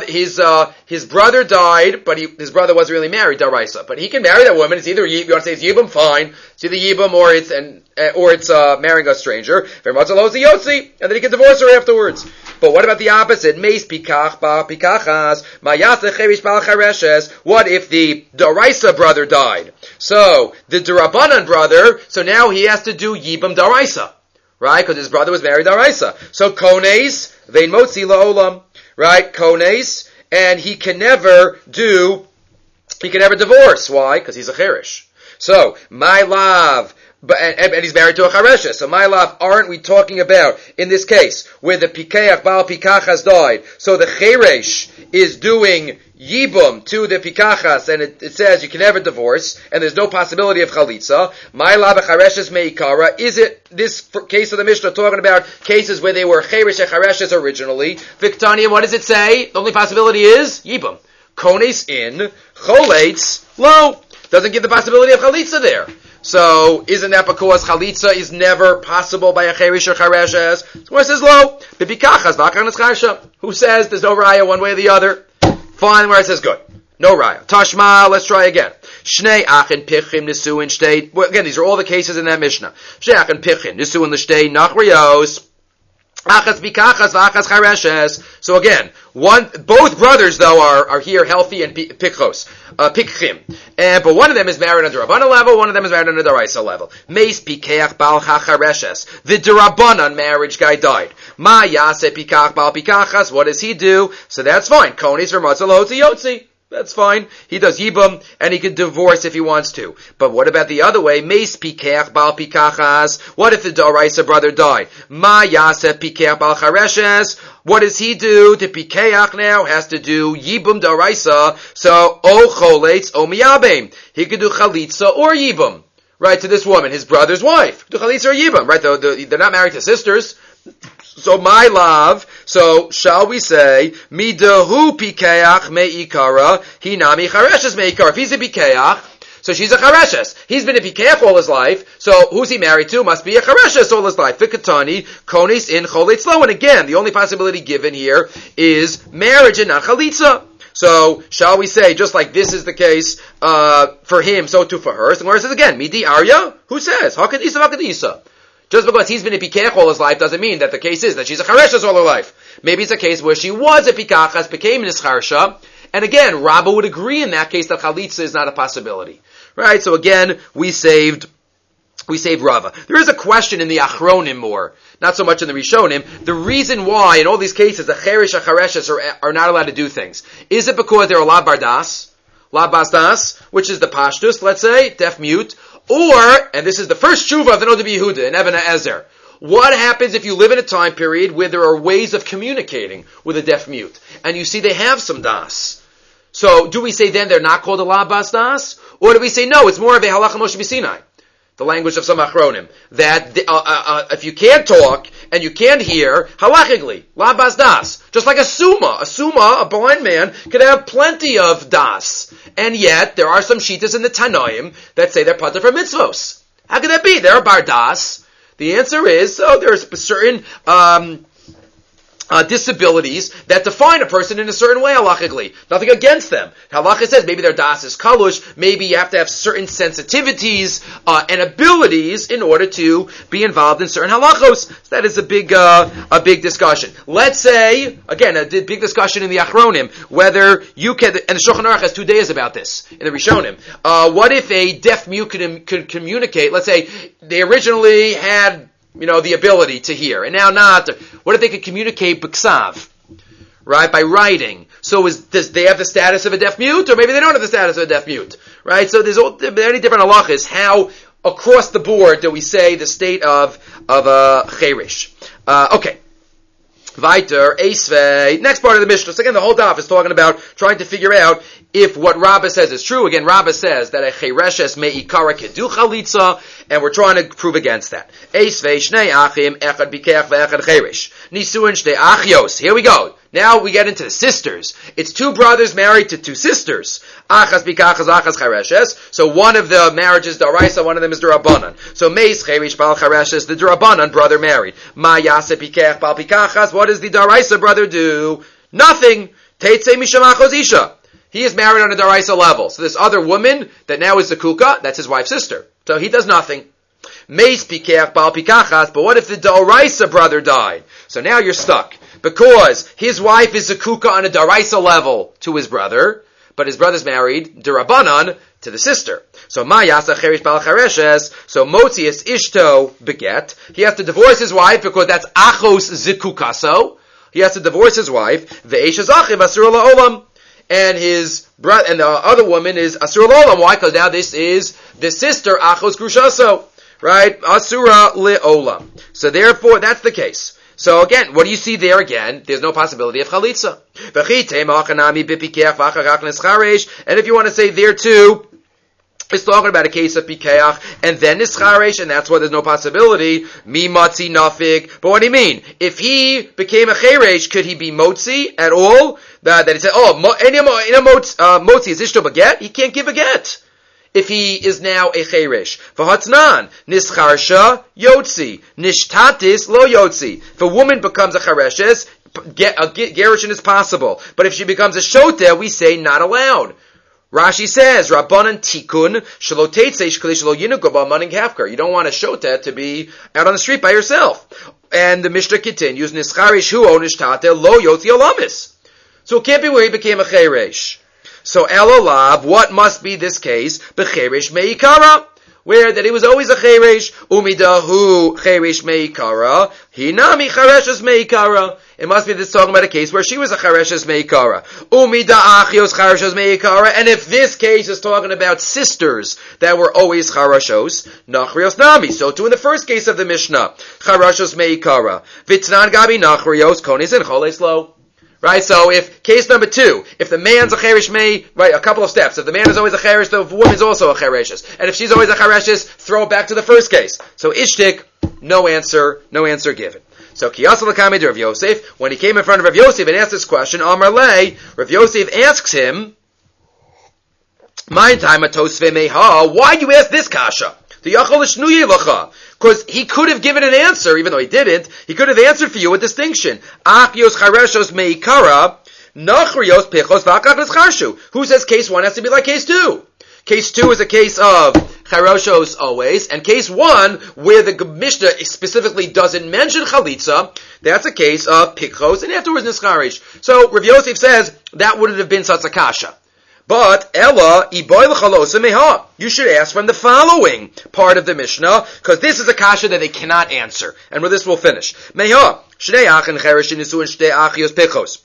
died, but his brother wasn't really married daraisa. But he can marry that woman. It's either you want to say it's yibum, fine. It's either yibum or it's marrying a stranger. And then he can divorce her afterwards. But what about the opposite? Meis pikach ba pikachas mayase cherish bal chareshes. What if the daraisa brother died? So the darabanan brother. So now he has to do yibum daraisa. Right? Because his brother was married daraisa. So kones, vein motzi la'olam. Right? Kones, and he can never divorce. Why? Because he's a cherish. So, my love, and he's married to a charesha. So, my love, aren't we talking about, in this case, where the pikeach, Baal Pikach has died, so the cheresh is doing yibum to the pikachas, and it says you can never divorce, and there's no possibility of chalitza. My love, chareshes meikara. Is it this case of the Mishnah talking about cases where they were cheresh and chareshes originally? Victania, what does it say? The only possibility is yibum. Kones in, choletz lo. Doesn't give the possibility of chalitza there. So, isn't that because chalitza is never possible by a cheresh or chareshes? So, where it says lo, b'pikachas v'achar nischarsha. Who says there's no raya one way or the other? Fine, where it says good. No raya. Tashma, let's try again. Shnei achin pichim nisuin shtei. Well, again, these are all the cases in that Mishnah. Shnei achin pichim nisuin l'shtei nachrios. Achas pikachas v'achas chareshes. So again, both brothers though are here healthy and pikchos, pikchim. But one of them is married on the Rabbanan level, one of them is married on the Daraisa level. Meis pikeach bal chareshes. The Darabanan marriage guy died. Ma yase pikach bal pikachas. What does he do? So that's fine. Konis v'matzalot yotzi. That's fine. He does yibum, and he can divorce if he wants to. But what about the other way? Meis pikeach bal pikachas. What if the Daraisa brother died? Ma yase pikeach bal chareshes. What does he do? The pikeach now has to do yibum Daraisa. So, o choletz o miyabim. He could do chalitza or yibum. Right, to this woman, his brother's wife. Do chalitza or yibum. Right, they're not married to sisters. So my love, so shall we say, midahu pikeach meikara, hinami chareshes meikara. If he's a pikeach, so she's a chareshes. He's been a pikeach all his life, so who's he married to? Must be a chareshes all his life. Vikatani, konis in choletzlo. And again, the only possibility given here is marriage and not chalitza. So, shall we say, just like this is the case for him, so too for her. So where it says again, midi arya? Who says? Hakadisa, hakadisa. Just because he's been a pikach all his life doesn't mean that the case is that she's a chareshes all her life. Maybe it's a case where she was a pikachas, became an ischarsha, and again, Rabba would agree in that case that chalitza is not a possibility. Right? So again, we saved Rava. There is a question in the Achronim more, not so much in the Rishonim. The reason why in all these cases the cherish and chareshes are not allowed to do things. Is it because they're la bardas, la basdas, which is the pashtus, let's say, deaf mute, or, and this is the first tshuva of the Noda B'Yehuda in Eben Ezer, what happens if you live in a time period where there are ways of communicating with a deaf mute, and you see they have some das? So, do we say then they're not called a la basdas? Or do we say no, it's more of a halacha Moshe B'Sinai? The language of some achronim, that if you can't talk and you can't hear, halachically, la bas das, just like a summa, a blind man, could have plenty of das, and yet there are some shitas in the Tanoim that say they're pater for mitzvos. How could that be? They're bar das. The answer is, there's certain disabilities that define a person in a certain way halachically. Nothing against them. Halakha says maybe their das is kalush, maybe you have to have certain sensitivities and abilities in order to be involved in certain halachos. So that is a big discussion. Let's say, again, a big discussion in the Achronim, whether you can, and the Shulchan Aruch has 2 days about this, in the Rishonim. What if a deaf mute could communicate, let's say, they originally had the ability to hear, and now not. What if they could communicate b'ksav, right, by writing? So does they have the status of a deaf mute, or maybe they don't have the status of a deaf mute, right? So there's many different halachas. How across the board do we say the state of a cherish? Okay. Weiter, Eisvei. Next part of the Mishnah. So again, the whole daf is talking about trying to figure out if what Rabbah says is true. Again, Rabbah says that a chereshes me'ikara kedu chalitza, and we're trying to prove against that. Eisvei shnei achim echad bikeach ve'echad cheresh. Nisuin shnei achios. Here we go. Now we get into the sisters. It's 2 brothers married to 2 sisters. Achas bikachas, achas chareshes. So one of the marriages daraisa, one of them is derabanan. So meis cheresh bal chareshes, the derabanan brother married. Ma yase bikach bal bikachas. What does the daraisa brother do? Nothing. Teitze mishamachos isha. He is married on a daraisa level. So this other woman that now is the kuka, that's his wife's sister. So he does nothing. Meis bikach bal bikachas. But what if the daraisa brother died? So now you're stuck. Because his wife is a kuka on a daraisa level to his brother, but his brother's married derabanan to the sister. So ma'yasa cherish bal chareshes. So motzias ishto beget. He has to divorce his wife because that's achos zikukaso. He has to divorce his wife. Ve'eshes achim asur la'olam. And his brother, and the other woman is asur la'olam. Why? Because now this is the sister achos grushaso, right? Asura le'olam. So therefore, that's the case. So again, what do you see there again? There's no possibility of chalitza. And if you want to say there too, it's talking about a case of pikeach, and then nischaresh, and that's why there's no possibility. Mi matzi nafig. But what do you mean? If he became a cheresh, could he be motzi at all? That he said, motzi is ishto baget? He can't give a get. If he is now a cheresh. V'hatnan, nischarsha yotzi, nishtatis lo yotzi. If a woman becomes a chereshes, gerushin is possible. But if she becomes a shoteh, we say not allowed. Rashi says, Rabbanan tikun shelo teitze shkeli shelo yinuko b'amaning kafker. You don't want a shoteh to be out on the street by yourself. And the Mishnah continues, nischarish hu o nishtateh lo yotzi olamis. So it can't be where he became a cheresh. So elolav, what must be this case? B'cheresh meikara, where that he was always a cheresh. Umidahu cheresh meikara, hinami chereshes meikara. It must be this talking about a case where she was a chereshes meikara. Umida achios chereshes meikara. And if this case is talking about sisters that were always charashos, nachrios nami. So too in the first case of the Mishnah, charashos meikara. Vitnan gabi nachrios konis and choleslo. Right, so if, case number 2, if the man's a cheresh mei, right, a couple of steps. If the man is always a cheresh, the woman's also a chereshes. And if she's always a chereshes, throw it back to the first case. So ishtik, no answer given. So Kiyasal Lakami to Rav Yosef, when he came in front of Rav Yosef and asked this question, Amar Lei, Rav Yosef asks him, why do you ask this kasha? Because he could have given an answer, even though he didn't. He could have answered for you with distinction. Who says case 1 has to be like case 2? Case 2 is a case of charoshos always, and case 1, where the Mishnah specifically doesn't mention chalitza, that's a case of pikchos, and afterwards nischarish. So Rav Yosef says that wouldn't have been such a kasha. But Ella iboy l'chalosa meha. You should ask from the following part of the Mishnah, because this is a kasha that they cannot answer, and with this we'll finish. Meha shnei achin cheresh nisu and shnei achios pikchos.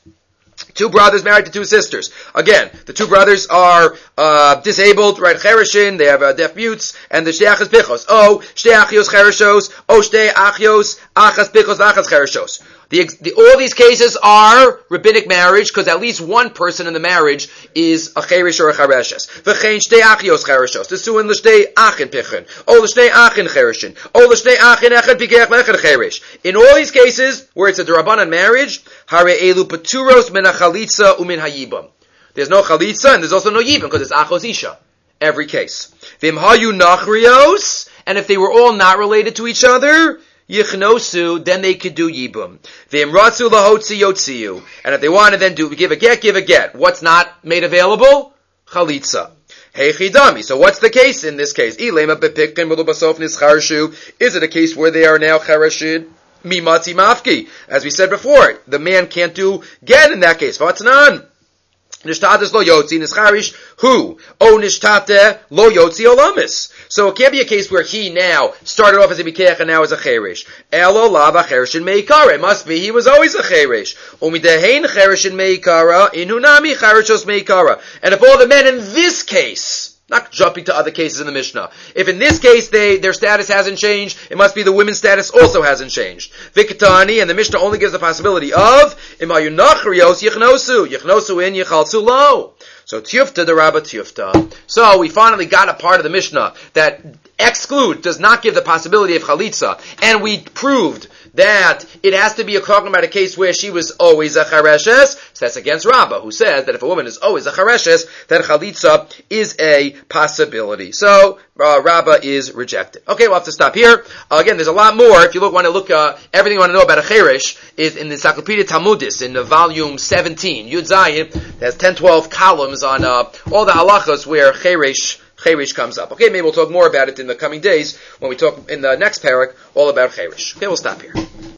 2 brothers married to 2 sisters. Again, the 2 brothers are disabled, right? Chereshin, they have deaf mutes, and the shtei achas pichos. Oh, shtei achios chereshos. Oh, shtei achios achas pichos achas chereshos. All these cases are rabbinic marriage, because at least one person in the marriage is a cheresh or a chareshes. V'chein shtei achios chereshos. Tesuin l'shtei achin pichin. Oh, l'shtei achin chereshin. Oh, l'shtei achin echad pikech l'echad cheresh. In all these cases, where it's a d'Rabbanan marriage, hare elu paturos min hachalitza umin hayibam. There's no chalitza, and there's also no yibam, because it's achos isha. Every case. V'im hayu nachrios, and if they were all not related to each other, yichnosu, then they could do yibum. V'im ratzu lahotzi yotziu, and if they want to then give a get. What's not made available? Chalitza. Hey chidami. So what's the case in this case? Ilema bepikin v'lubasof nischarshu. Is it a case where they are now charashid? Mimati mafki. As we said before, the man can't do get in that case. Vatnan. Nishtates lo yotzi nischarish who? O nishtate lo yotzi olamis. So it can't be a case where he now started off as a bikeach and now is a cheresh. Elo lava chereshin meikara. It must be he was always a cheresh. Umidehein chereshin meikara inunami chereshos meikara. And if all the men in this case, not jumping to other cases in the Mishnah, if in this case their status hasn't changed, it must be the women's status also hasn't changed. Vikatani, and the Mishnah only gives the possibility of imayu nachrios yichnosu in yichalsu lo. So tiyufta the rabba tiyufta. So we finally got a part of the Mishnah that does not give the possibility of chalitza, and we proved that it has to be talking about a case where she was always a chareshes. So that's against Rabbah, who says that if a woman is always a chareshes, then chalitza is a possibility. So Rabbah is rejected. Okay, we'll have to stop here. Again, there's a lot more. If you want to look, everything you want to know about a cheresh is in the Encyclopedia Talmudis in volume 17. Yud Zayin has 10-12 columns on all the halachos where cheresh comes up. Okay, maybe we'll talk more about it in the coming days when we talk in the next parak all about cheresh. Okay, we'll stop here.